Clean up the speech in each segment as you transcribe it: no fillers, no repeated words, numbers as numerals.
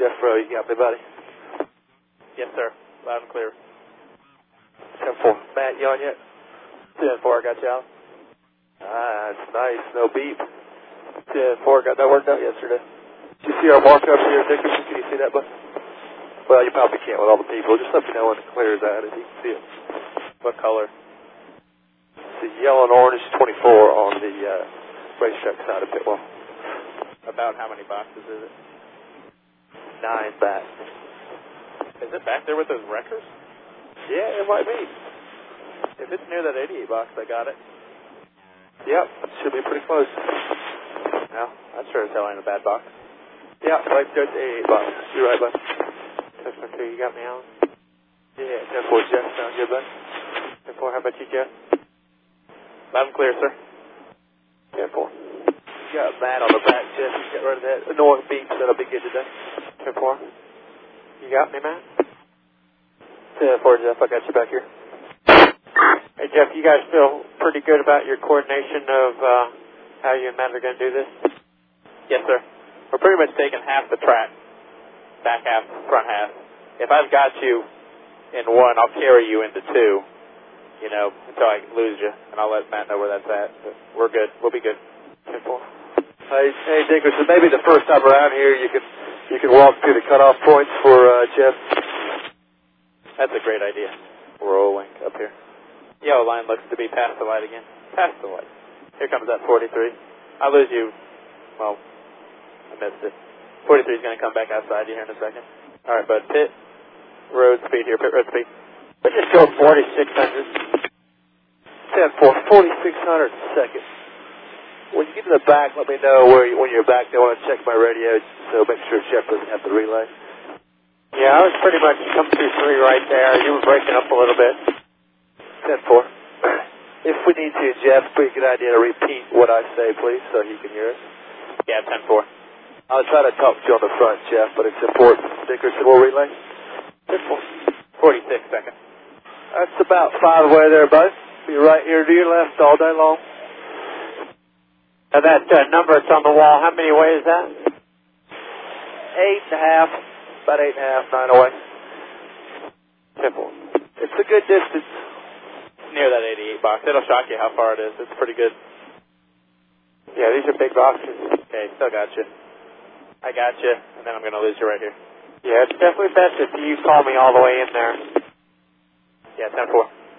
Jeff Rowe, you got me, buddy? Yes, sir. Loud and clear. 10-4. Matt, you on yet? 10-4, got you out. It's nice. No beep. 10-4, got that worked out yesterday. Did you see our markups here, Dickerson? Can you see that, bud? Well, you probably can't with all the people. Just let me know when it clears out if you can see it. What color? It's the yellow and orange 24 on the racetrack side of pit wall. About how many boxes is it? 9 back. Is it back there with those wreckers? Yeah, it might be. If it's near that 88 box, I got it. Yep, should be pretty close. No, that sure as hell ain't a bad box. Yeah, right there at the 88 box. You're right, bud. 10-4, you got me out? Yeah, 10-4, Jeff. Sound good, bud? 10-4, how about you, Jeff? Loud and clear, sir. 10-4. You got Matt on the back, Jeff. You get rid of that annoying beep. That'll be good today. 10-4. You got me, Matt? 10-4, Jeff. I got you back here. Hey, Jeff, you guys feel pretty good about your coordination of how you and Matt are going to do this? Yes, sir. We're pretty much taking half the track, back half, front half. If I've got you in one, I'll carry you into two, until I lose you, and I'll let Matt know where that's at. But we're good. We'll be good. 10-4. Hey, Dickerson, maybe the first time around here you can walk through the cutoff points for Jeff. That's a great idea. Rolling up here. Yellow line looks to be past the light again. Past the light. Here comes that 43. I lose you. Well, I missed it. 43 is going to come back outside you here in a second. All right, bud. Pit road speed here. Pit road speed. Let's just go 4,600. 10-4, 4,600 seconds. When you get to the back, let me know when you're back there. I want to check my radio, so make sure Jeff doesn't have the relay. Yeah, I was pretty much coming through 3 right there. You were breaking up a little bit. 10-4. If we need to, Jeff, it's a pretty good idea to repeat what I say, please, so he can hear us. Yeah, 10-4. I'll try to talk to you on the front, Jeff, but it's important. Dickerson will relay. 10-4. 46 seconds. That's about 5 away there, bud. Be right here to your left all day long. Now that number that's on the wall, how many away is that? 8.5. About 8.5, 9 away. 10-4. It's a good distance. Near that 88 box. It'll shock you how far it is. It's pretty good. Yeah, these are big boxes. Okay, still got you. I got you, and then I'm going to lose you right here. Yeah, it's definitely best if you call me all the way in there. Yeah, 10-4.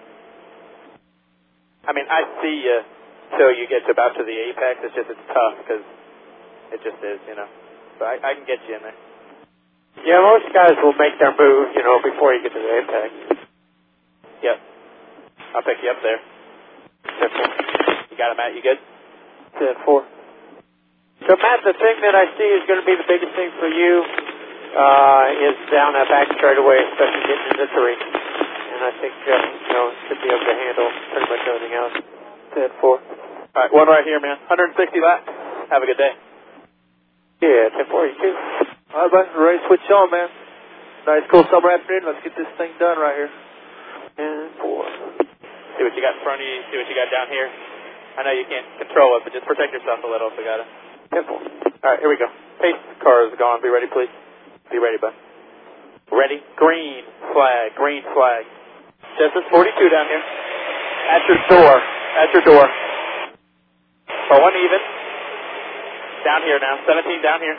I mean, I see you till you get about to the apex. It's tough because it just is, But I can get you in there. Yeah, most guys will make their move, before you get to the apex. Yep. I'll pick you up there. 10-4. You got it, Matt? You good? 10-4. So, Matt, the thing that I see is going to be the biggest thing for you is down that back straightaway, especially getting into 3. And I think, should be able to handle pretty much everything else. 10-4. All right, one right here, man. 160 laps. Have a good day. Yeah, 10-4, you too. All right, bud. Ready to switch on, man. Nice, cool summer afternoon. Let's get this thing done right here. 10-4. See what you got in front of you. See what you got down here. I know you can't control it, but just protect yourself a little if you got it. 10-4. All right, here we go. Pace car is gone. Be ready, please. Be ready, bud. Ready? Green flag. Green flag. Just as 42 down here. At your door. At your door. For 1 even. Down here now. 17 down here.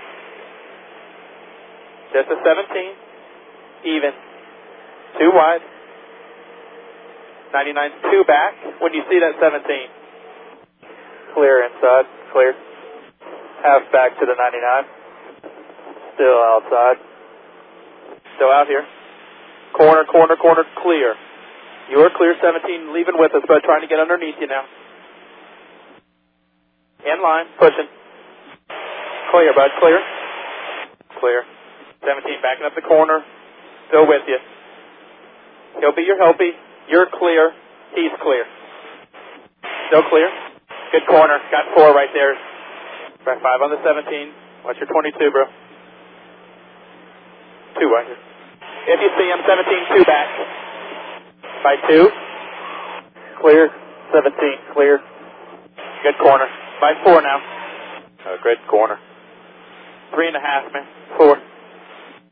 Just a 17. Even. 2 wide. 99, 2 back. When you see that 17. Clear inside. Clear. Half back to the 99. Still outside. Still out here. Corner, corner, corner. Clear. You are clear, 17. Leaving with us, bud. Trying to get underneath you now. In line. Pushing. Clear, bud. Clear. Clear. 17 backing up the corner. Still with you. He'll be your helpy. You're clear. He's clear. Still clear. Good corner. Got 4 right there. Right 5 on the 17. What's your 22, bro? 2 right here. If you see him, 17, 2 back. By 2. Clear. 17. Clear. Good corner. By 4 now. Oh, good corner. 3.5, man. 4.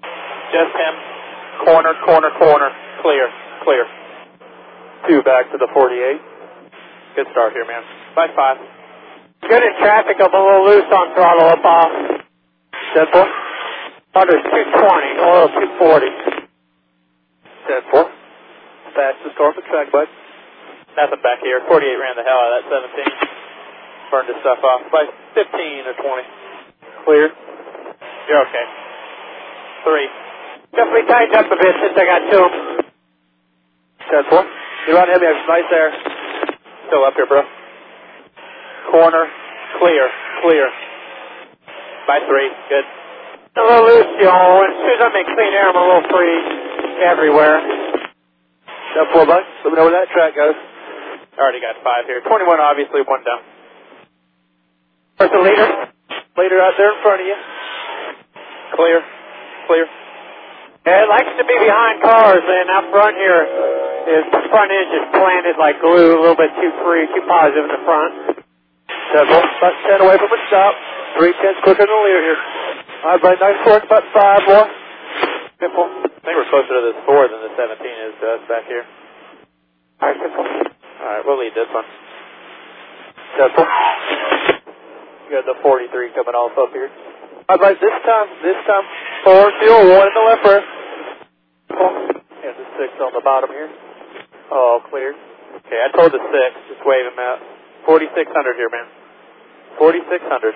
Just him. Corner, corner, corner. Clear, clear. 2 back to the 48. Good start here, man. By 5. Good in traffic. I'm a little loose on throttle up off. 10-4. Under's 220, oil 240. 10-4. Fastest car on the track, bud. Nothing back here. 48 ran the hell out of that 17. Burned his stuff off by 15 or 20. Clear. You're okay. 3. Definitely tightened up a bit since I got to him. 10-4. You're on heavy. Nice there. Still up here, bro. Corner. Clear. Clear. By 3. Good. A little loose, y'all. As soon as I'm in clean air, I'm a little free everywhere. 10-4, bud. Let me know where that track goes. Already got 5 here. 21, obviously, 1 down. Where's the leader? Leader out there in front of you. Clear. Clear. Yeah, it likes to be behind cars, and out front here, the front end is planted like glue, a little bit too free, too positive in the front. 10-4. About 10 away from the stop. 3/10 quicker than the leader here. All right, buddy. Nice work. About 5 more. 10-4. I think we're closer to this 4 than the 17 is to us back here. All right, 10-4. All right, we'll lead this one. 10-4. You got the 43 coming off up here. All right, this time, 4 fuel, 1 in the left rear. And the 6 on the bottom here. Oh, clear. Okay, I told the 6. Just wave him out. 4,600 here, man. 4,600.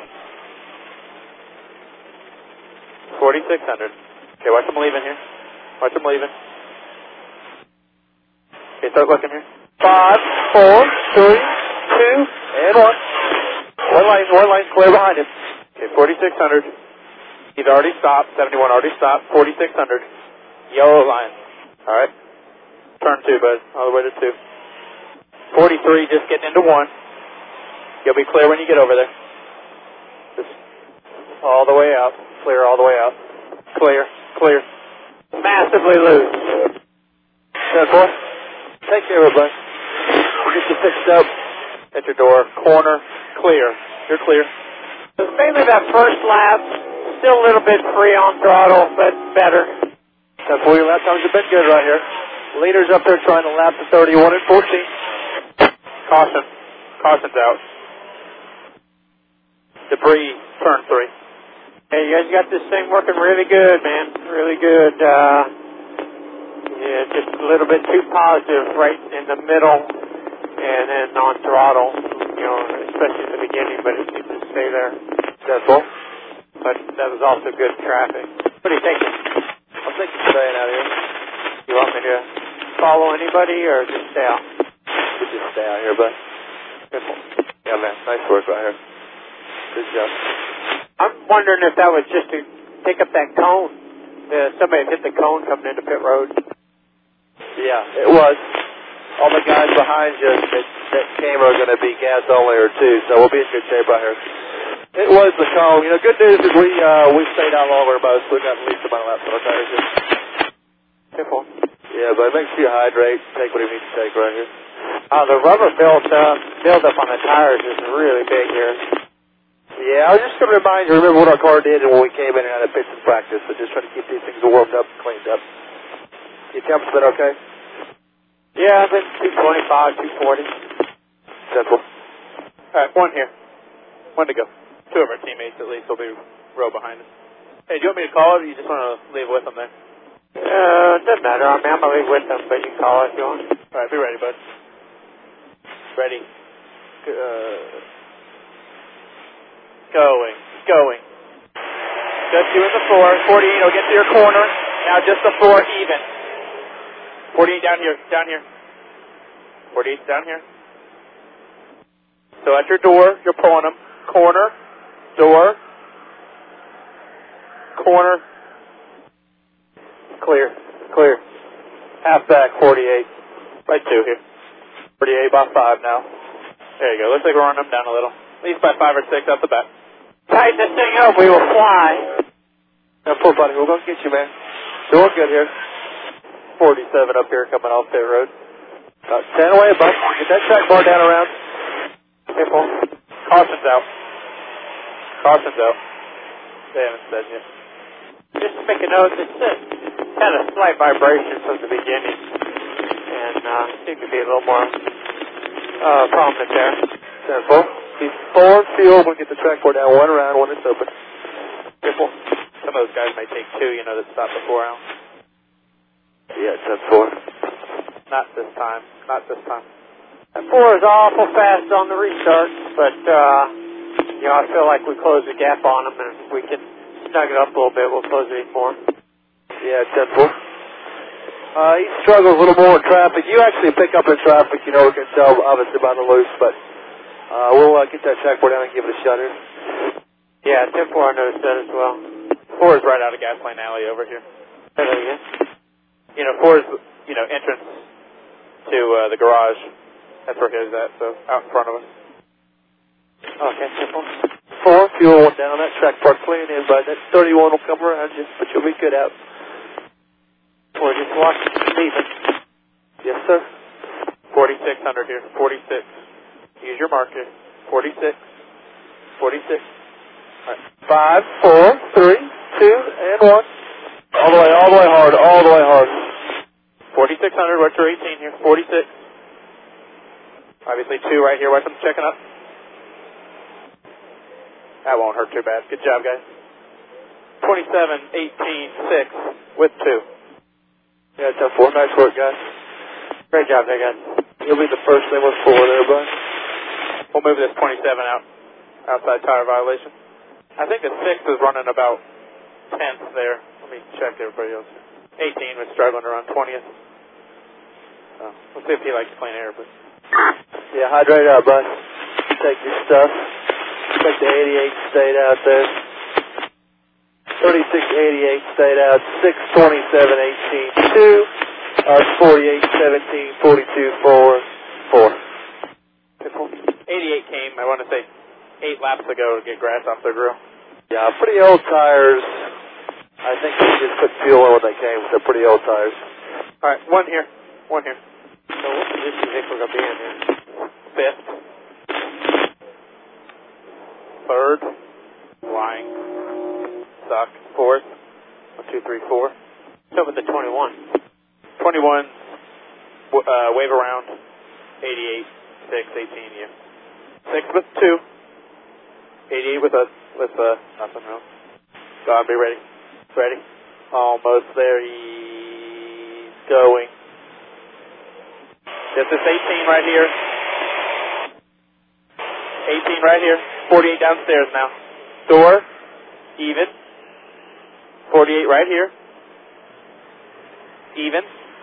4,600. Okay, watch him leaving here. Watch him leaving. Okay, start looking here. 5, 4, 3, 2, and 1. One lane clear behind him. Okay, 4,600. He's already stopped. 71 already stopped. 4,600. Yellow line. All right. Turn 2, bud. All the way to 2. 43, just getting into 1. You'll be clear when you get over there. Just all the way out. Clear all the way out. Clear. Clear. Massively loose. 10-4. Take care of it, bud. We'll get you fixed up. At your door. Corner. Clear. You're clear. It's mainly that first lap. Still a little bit free on throttle, but better. 10-4. Your lap times have been good right here. Leader's up there trying to lap to 31 and 14. Caution. Caution's out. Debris. Turn 3. Hey, you guys got this thing working really good, man. Really good. Yeah, just a little bit too positive right in the middle and then on throttle, you know, especially in the beginning, but it seems to stay there. 10-4. But that was also good traffic. What do you think? I'm thinking staying out here. You want me to follow anybody or just stay out? We'll just stay out here, bud. Yeah, man. Nice work right here. Good job. I'm wondering if that was just to pick up that cone. Somebody hit the cone coming into pit road. Yeah, it was. All the guys behind you that came are going to be gas only or 2, so we'll be in good shape right here. It was the cone. You know, good news is we stayed out longer most. We got at least amount of laps on our tires here. Careful. Yeah, but make sure you hydrate. Take what you need to take right here. The rubber build-up on the tires is really big here. Yeah, I was just going to remind you, remember what our car did when we came in and had a pitch and practice, so just try to keep these things warmed up and cleaned up. Your temp's been okay? Yeah, I've been 225, 240. Simple. All right, 1 here. 1 to go. 2 of our teammates at least will be row behind us. Hey, do you want me to call it or you just want to leave with them there? Doesn't matter. I mean, I'm going to leave with them, but you can call it if you want. All right, be ready, bud. Ready. Going. Just you in the 4. 48 will get to your corner. Now just the 4 even. 48 down here. 48 down here. So at your door, you're pulling them. Corner, door, corner. Clear. Half back, 48. By 2 here. 48 by 5 now. There you go. Looks like we're running them down a little. At least by 5 or 6 off the bat. Tighten this thing up, we will fly. Now, pull, buddy. We're going to get you, man. Doing good here. 47 up here coming off pit road. About 10 away, bud. Get that track bar down around. Careful. Caution's out. They haven't said yet. Just to make a note, it had a slight vibration from the beginning, and seemed to be a little more prominent there. 10-4. He's 4 fuel. We'll get the track board down one round when it's open. 10-4. Some of those guys may take 2, that stop before round. Yeah, 10-4. Not this time. Not this time. That 4 is awful fast on the restart, but, I feel like we close the gap on them, and if we can snug it up a little bit, we'll close it even more. Yeah, 10-4. He struggles a little more in traffic. You actually pick up in traffic, we can tell, obviously, by the loose, but we'll get that track board down and give it a shot here. Yeah, 10-4, I noticed that as well. 4 is right out of Gasoline Alley over here. Say that again? 4 is, entrance to the garage. That's where his at, so out in front of us. Okay, 4, 10-4. fuel went down. That track part clean in, but that 31 will come around you, but you'll be good out. 4, just watch it leaving. Yes, sir. 4600 here. 46. Use your marker. 46. 46. All right. 5, 4, 3, 2, and 1. All the way hard, all the way hard. 4600, watch your 18 here. 46. Obviously 2 right here. Watch them checking up. That won't hurt too bad. Good job, guys. 27, 18, 6 with 2. Yeah, 10-4. Nice work, guys. Great job there, guys. You'll be the first thing with 4 there, bud. We'll move this 27 out. Outside tire violation. I think the 6 is running about 10th there. Let me check everybody else. 18 was struggling around 20th. We'll see if he likes clean air, but... Yeah, hydrate up, bud. Take your stuff. Take the 88 stayed out there. 3688 stayed out. 627 18 2. 48 17 42 4 4. 88 came, I want to say, 8 laps ago to get grass off their grill. Yeah, pretty old tires. I think they just put fuel in when they came. They're pretty old tires. All right, 1 here. 1 here. So what position do you think we're going to be in here? 5th. 3rd. Lying. Suck. 4th. 1, 2, 3, 4. So with the 21. 21. Wave around. 88. 6, 18, yeah. 6 with 2. 88 with nothing else. Go on, be ready. Ready? Almost there. He's going. This is 18 right here. 18 right here. 48 downstairs now. Door. Even. 48 right here. Even.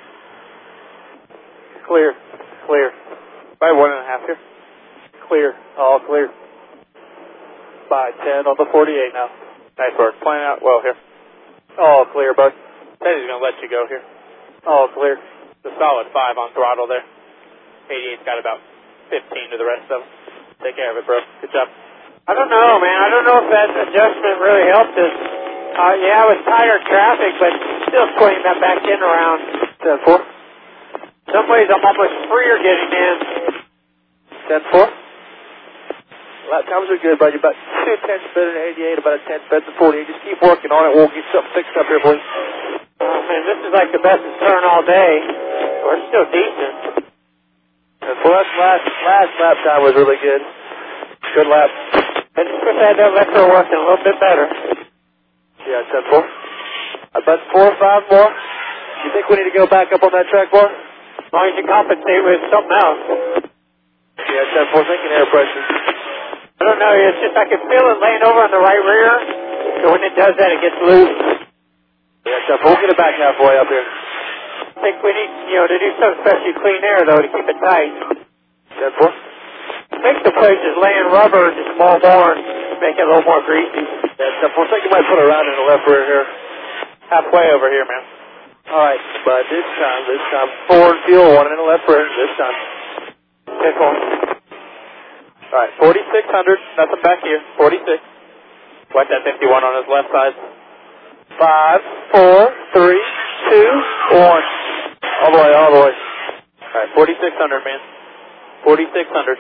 Clear. Clear. By 1.5 here. Clear. All clear. By 10 on the 48 now. Nice work. Playing out well here. All clear, bud. Teddy's going to let you go here. All clear. The solid 5 on throttle there. 88's got about 15 to the rest of them. Take care of it, bro. Good job. I don't know, man. I don't know if that adjustment really helped us. Yeah, it was tighter traffic, but still squeezing that back in around 10-4. some ways I'm almost freer getting in. 10-4. Lap times are good, bud. You're about 2 tenths better than 88, about a tenth better than 48. Just keep working on it. We'll get something fixed up here, boys. Oh, man, this is like the best turn all day. We're still decent. And for us, last lap time was really good. Good lap. I just wish I had that electro working a little bit better. Yeah, 10-4. About 4 or 5 more. You think we need to go back up on that track bar? As long as you compensate with something else. Yeah, 10-4. Thinking air pressure. I don't know. It's just I can feel it laying over on the right rear. So when it does that, it gets loose. Yeah, 10-4. We'll get it back halfway up here. I think we need, to do some especially clean air, though, to keep it tight. 10-4. Fix the place is laying rubber just small more and make it a little more greasy. Yeah, 10-4. I think you might put a round in the left rear here. Halfway over here, man. All right, but this time, forward fuel, 1 in the left rear this time. 10-4. All right, 4600. Nothing back here. 46. Watch that 51 on his left side. 5, 4, 3, 2, 1. All the way. All right, 4600, man. 4600.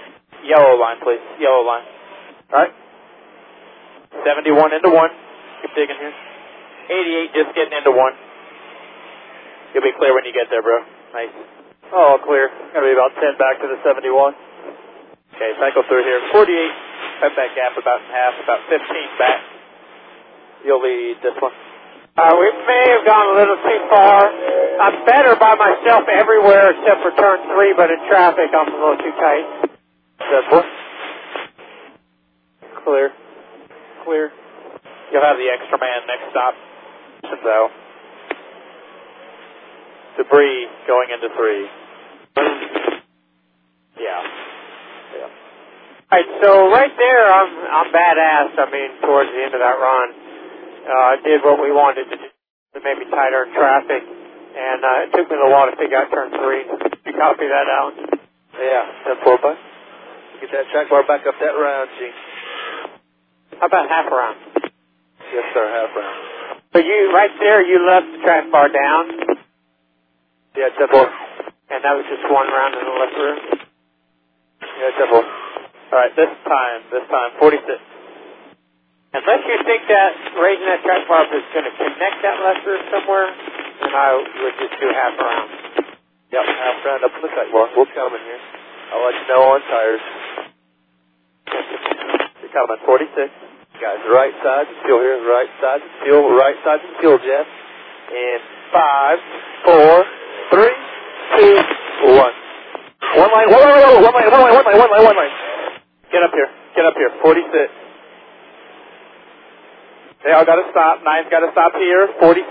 Yellow line, please. Yellow line. All right. 71 into 1. Keep digging here. 88, just getting into 1. You'll be clear when you get there, bro. Nice. Oh, clear. Gonna be about 10 back to the 71. Okay, cycle through here. 48, cut that gap about in half, about 15 back. You'll lead this one. We may have gone a little too far. I'm better by myself everywhere except for turn 3, but in traffic I'm a little too tight. 10-4. Clear. Clear. You'll have the extra man next stop. So, debris going into 3. Yeah. Alright, so right there I'm badass. I mean, towards the end of that run. I did what we wanted to do to make me tighter in traffic, and it took me a little while to figure out turn 3. You copy that, Alan? Yeah, 10-4, bud. Get that track bar back up that round, G. How about half a round? Yes, sir, half round. So you, right there, you left the track bar down? Yeah, 10-4. And that was just 1 round in the left rear? Yeah, 10-4. Alright, this time, 46. Unless you think that raising that track bar is going to connect that left rear somewhere, then I would just do half a round. Yep, half round up on the track bar. We'll come in here. I'll let you know on tires. You're coming, 46. Guys, right side, fuel here, right side, fuel, right side, fuel, Jeff. And 5, 4, 3, 2, 1. One line. Get up here, 46. They all got to stop. 9's got to stop here. 46.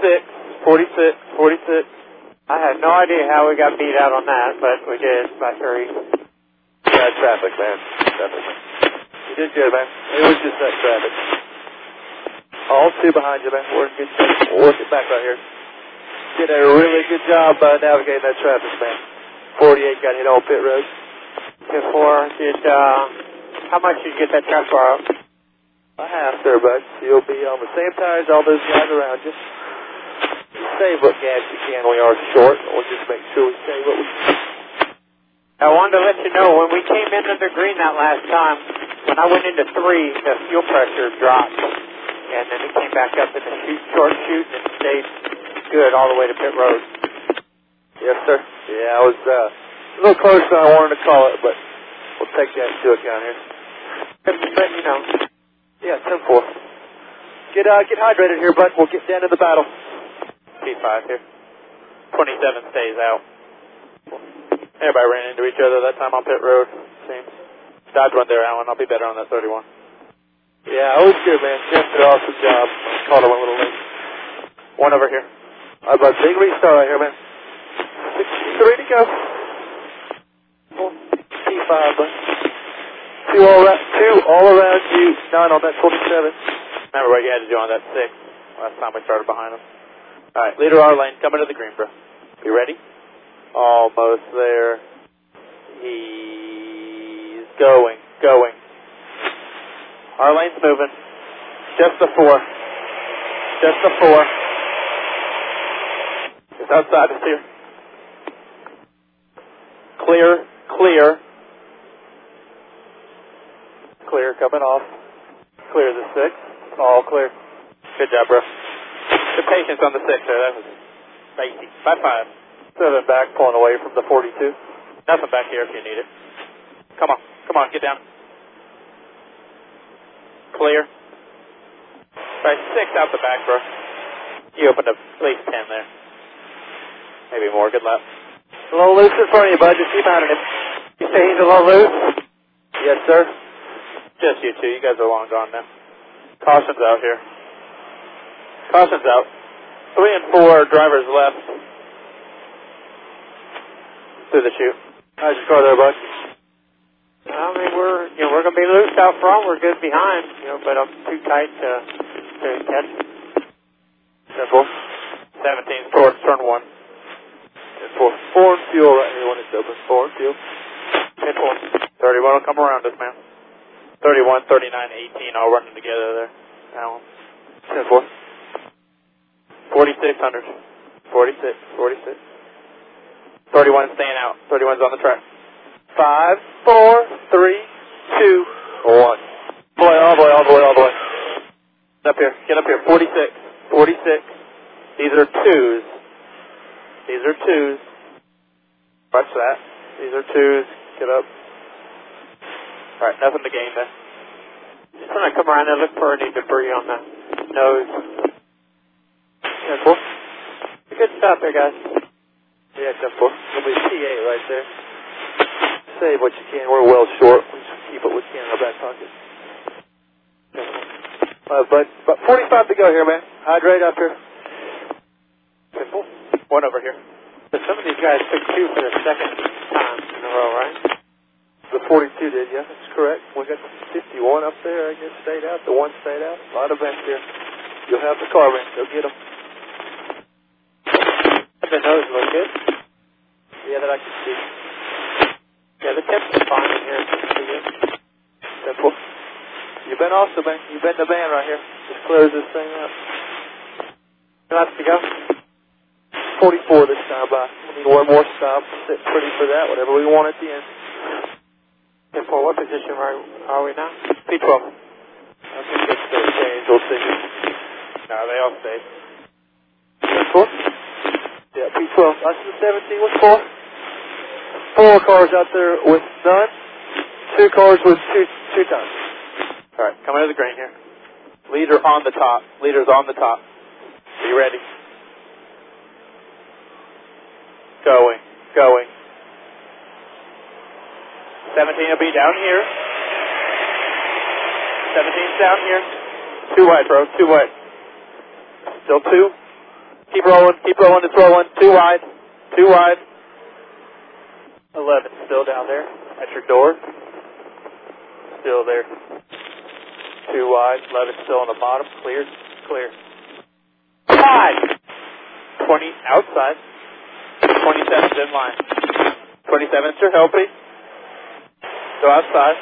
I had no idea how we got beat out on that, but we did by 3. Bad traffic, man. You did good, man. It was just that traffic. All 2 behind you, man. We're in good shape. We'll work it back right here. Did a really good job navigating that traffic, man. 48 got hit on pit road. 10-4. How much did you get that track bar up? A half there, bud. You'll be on the same tires all those guys around you. You save what gas you can. We are short. We'll just make sure we save what we can. I wanted to let you know, when we came into the green that last time, when I went into 3, the fuel pressure dropped. And then it came back up in the short chute and stayed good all the way to pit road. Yes, sir. Yeah, I was a little closer than I wanted to call it, but we'll take that into account here. Just letting you know. Yeah, 10-4. Get hydrated here, bud. We'll get down to the battle. P5 here. 27 stays out. Everybody ran into each other that time on pit road. Seems. Dodge one there, Alan. I'll be better on that 31. Yeah, I was good, man. Jeff did an awesome job. Caught him a little late. 1 over here. All right, bud. Big restart right here, man. 63 to go. P5, bud. 2 all around you. 9 on that 27. Remember what you had to do on that 6 last time we started behind them. Alright, leader our lane, coming to the green, bro. You ready? Almost there. He's going. Our lane's moving. Just the 4. It's outside, it's here. Clear. Clear, coming off. Clear the 6. All clear. Good job, bro. Good patience on the 6 there. That was spicy. By 5. 7 back, pulling away from the 42. Nothing back here if you need it. Come on, get down. Clear. Right, 6 out the back, bro. You opened up at least 10 there. Maybe more. Good luck. A little loose in front of you, bud. Just keep mounting him. You say he's a little loose? Yes, sir. Just you 2. You guys are long gone now. Caution's out here. Caution's out. 3 and 4 drivers left. Through the chute. How's your car there, bud? I mean, we're going to be loose out front. We're good behind, but I'm too tight to catch. 10-4. 17 towards turn 1. 10-4. 4 and fuel right here when it's open. 4 and fuel. 10-4. 31 will come around us, man. 31, 39, 18 all running together there. Alan. 10-4. 4600. 46. 31 staying out. 31's on the track. 5, 4, 3, 2, 1. All the way. Up here. Get up here. 46. 46. These are twos. These are twos. Watch that. These are twos. Get up. All right, nothing to gain there. Just want to come around and look for any debris on the nose. Yeah, cool. Good stuff there, guys. Yeah, 10-4. It'll be T8 right there. Save what you can. We're well short. We just keep what we can in our back pocket. But 45 to go here, man. Hydrate up here. Simple. One over here. But some of these guys took two for the second time in a row, right? The 42 did, yeah, that's correct. We got the 51 up there, I guess, stayed out. The one stayed out. A lot of vents here. You'll have the car, man. Go get them. The nose look good. Yeah, that I can see. Yeah, the temps are fine in here. Pretty good. Simple. You've been awesome, man. You've been the man right here. Just close this thing up. Lots to go. 44 this time by. We need one more stop. Sit pretty for that, whatever we want at the end. And for what position are we now? P12. I think it's going to change. We'll see. No, they all stay. Simple. Yeah, P12. License 17 with 4. 4 cars out there with none. 2 cars with two tons. All right, coming to the green here. Leader on the top. Leader's on the top. Are you ready? Going. 17 will be down here. 17's down here. 2 wide, bro. 2 wide. Still 2. Keep rolling. It's rolling. 2 wide. 2 wide. 11 still down there at your door. Still there. 2 wide. 11 still on the bottom. Clear. 5. 20 outside. 27's in line. 27's your healthy. Go outside.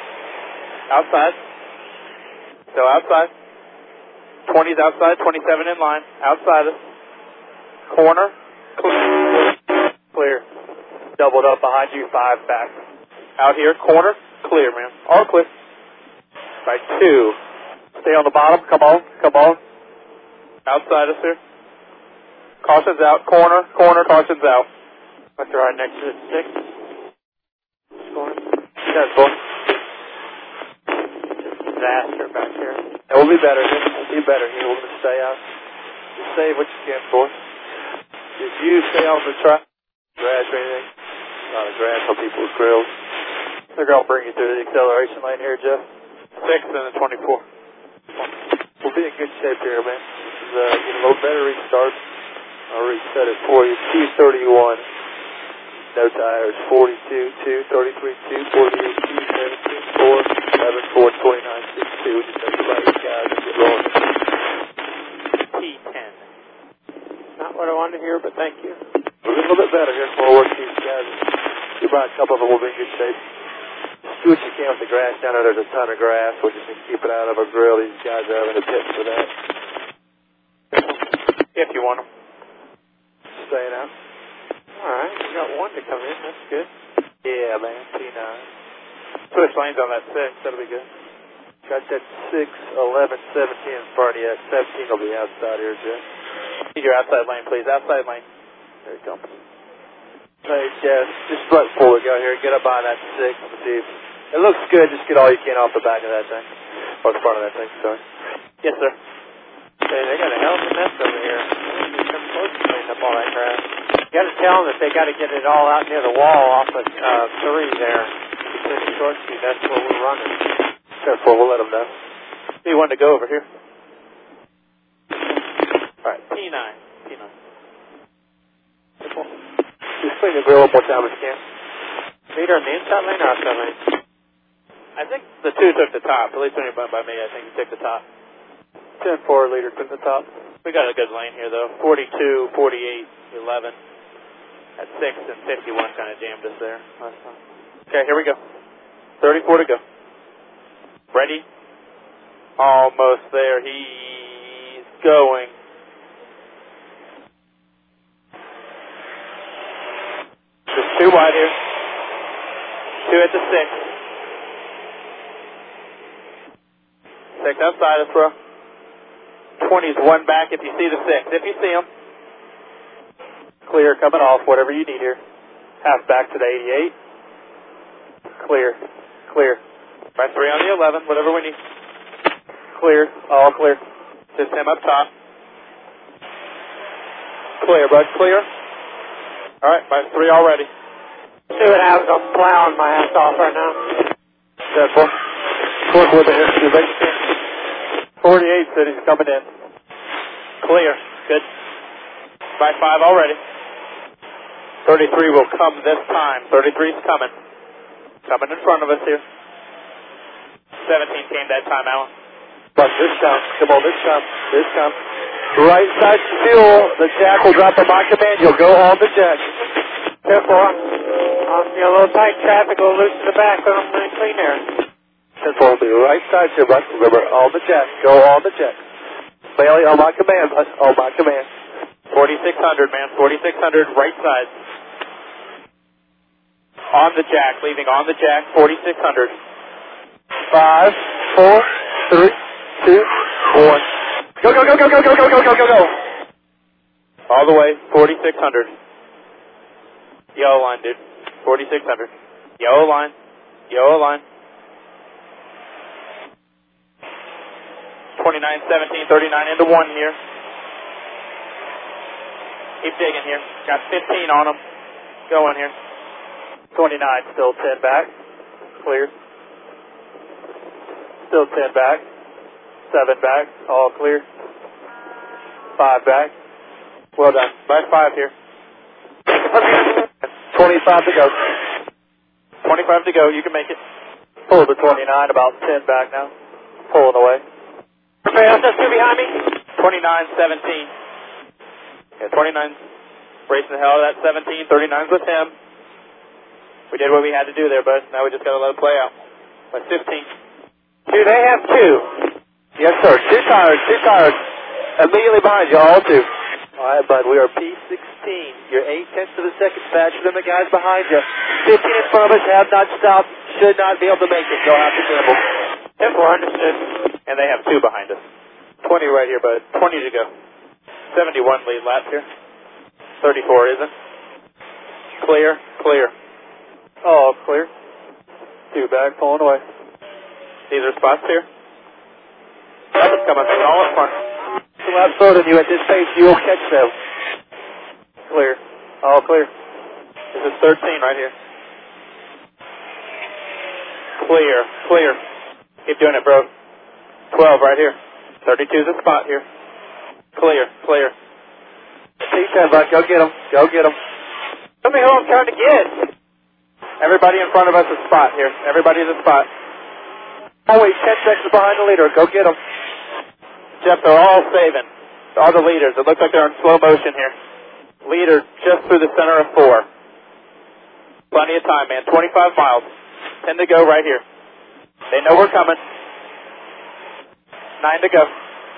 20's outside. 27 in line. Outside us. Corner. Clear. Doubled up behind you. 5 back. Out here. Corner. Clear, man. All clear. Right, 2. Stay on the bottom. Come on. Outside us here. Caution's out. Corner. Caution's out. That's right next to the 6. Scoring. That's full. Disaster back here. It will be better. It'll be better here. We're going to stay out. Just save what you can for. If you stay on the track, grass or anything, a lot of grass on people's grills. They're going to bring you through the acceleration lane here, Jeff. 6 and a 24. We'll be in good shape here, man. This is getting a little better restart. I'll reset it for you. T31. No tires. 42, 2, 33, 2, 48, 2, 17, 4, 11, 4, 29, 6, 2. We just have to let these guys get rolling. T10. Not what I wanted to hear, but thank you. We're getting a little bit better here. More work these guys. You buy a couple of them, we'll be in good shape. Do what you can with the grass down there. There's a ton of grass. We'll just keep it out of our grill. These guys are having a pit for that. If you want them. Staying out. All right, we got 1 to come in. That's good. Yeah, man. T9. Switch lanes on that 6. That'll be good. Got that 6, 11, 17 in front of you. 17 will be outside here, Jeff. Need your outside lane, please. Outside lane. There it comes. Hey, Jeff, just let pull it go here. Get up behind that 6 and see if it looks good. Just get all you can off the back of that thing. Or the front of that thing, sorry. Yes, sir. Hey, they got a hell of a mess over here. They come close to cleaning up all that grass. You got to tell them that they got to get it all out near the wall off of 3 there. Between the short street, that's where we're running. Careful, we'll let them know. You wanted to go over here. All right, P9. Just clean the grill one more time if you can. Leader in the inside lane or outside lane? I think the 2 took the top. At least when you went by me, I think you took the top. 10-4, leader took the top. We got a good lane here, though. 42, 48, 11. At 6 and 51 kind of jammed us there last time. Okay, here we go. 34 to go. Ready? Almost there. He's going. Just 2 wide here. 2 at the 6. 6 outside us, bro. 20's one back if you see the 6. If you see them. Clear, coming off, whatever you need here. Half back to the 88. Clear, clear. By 3 on the 11, whatever we need. Clear, all clear. Just him up top. Clear, bud, clear. All right, by 3 already. See what happens, I'm plowing my ass off right now. Careful. Work with it here. 48 said he's coming in. Clear, good. By 5 already. 33 will come this time. 33's coming. Coming in front of us here. 17 came that time, Alan. But this time, come on, this time. Right side fuel, the jack will drop on my command, you'll go on the jack. Careful, I'm a little tight traffic, will loosen the back when I'm in clean air. Careful, the right side here, bud. Remember, on the jack, go on the jack. Bailey, on my command, bud, on my command. 4600, man, 4600, right side. On the jack, leaving on the jack, 4600. 5, 4, 3, 2, 1. Go, go, go, go, go, go, go, go, go, go, go. All the way, 4600. Yellow line, dude. 4600. Yellow line. Yellow line. 29, 17, 39 into 1 here. Keep digging here. Got 15 on them. Going here. 29, still 10 back. Clear. Still 10 back. 7 back. All clear. 5 back. Well done. By 5 here. 25 to go. 25 to go. You can make it. Pull the 29, about 10 back now. Pulling away. Okay, that's two behind me. 29, 17. Yeah, 29's racing the hell out of that 17. 39's with him. We did what we had to do there, bud. Now we just got to let it play out. By 15. Do they have 2? Yes, sir. Two tires. Immediately behind you, all 2. All right, bud, we are P16. You're 8/10 of a second faster than the guys behind you. 15 in front of us have not stopped, should not be able to make it. They'll have to gamble. Careful, understood. And they have 2 behind us. 20 right here, bud. 20 to go. 71 lead lap here. 34 isn't. Clear, clear. Oh, clear. 2 back, pulling away. These are spots here. That was coming from all up front. A lap slower than you at this pace, you will catch them. Clear. All clear. This is 13 right here. Clear, clear. Keep doing it, bro. 12 right here. 32's a spot here. Clear, clear. T10, bud, go get them. Go get them. Tell me who I'm trying to get. Everybody in front of us is a spot here. Everybody's a spot. Always 10 seconds behind the leader. Go get them. Jeff, they're all saving. All the leaders. It looks like they're in slow motion here. Leader just through the center of 4. Plenty of time, man. 25 miles. 10 to go right here. They know we're coming. 9 to go.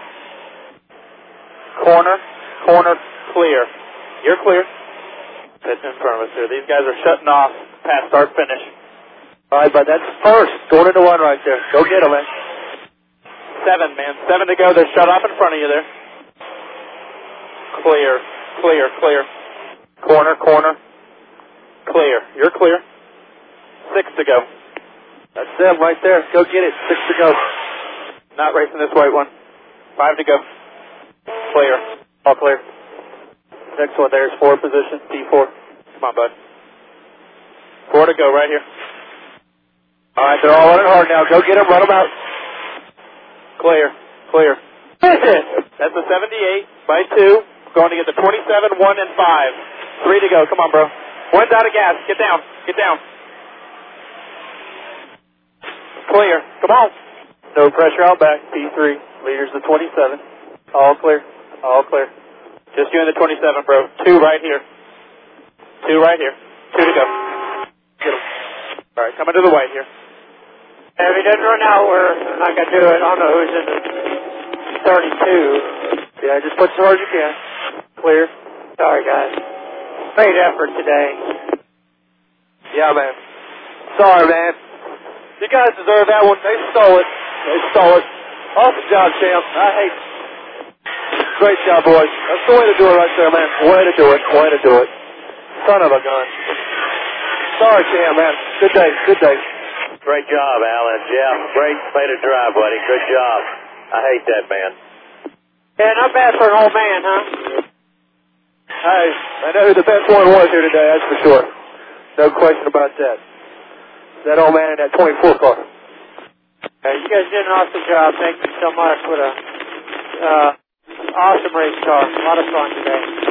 Corner, clear. You're clear. That's in front of us here. These guys are shutting off past start finish. All right, bud, that's first. Going into 1 right there. Go get them, man. 7, man. 7 to go. They're shut off in front of you there. Clear, clear, clear. Corner, clear. You're clear. 6 to go. That's them right there. Go get it. 6 to go. Not racing this white one. 5 to go. Clear. All clear. Next one there is 4 position. P4. Come on, bud. 4 to go right here. All right, they're all running hard now. Go get them. Run them out. Clear. Clear. That's the 78 by 2. Going to get the 27, 1, and 5. 3 to go. Come on, bro. 1's out of gas. Get down. Get down. Clear. Come on. No pressure out back. P3. Leader's the 27. All clear. All clear. Just you and the 27, bro. 2 right here. 2 right here. 2 to go. Get him. All right, coming to the white here. If he doesn't run out, we're not going to do it. I don't know who's in the 32. Yeah, just push as hard as you can. Clear. Sorry, guys. Great effort today. Yeah, man. Sorry, man. You guys deserve that one. They stole it. Awesome job, champ. Great job, boys. That's the way to do it right there, man. Way to do it. Way to do it. Son of a gun. Sorry, Cam, man. Good day. Good day. Great job, Alan. Yeah, great way to drive, buddy. Good job. I hate that, man. Yeah, not bad for an old man, huh? Hey, I know who the best one was here today, that's for sure. No question about that. That old man in that 24 car. You guys did an awesome job. Thank you so much. What a awesome race car. A lot of fun today.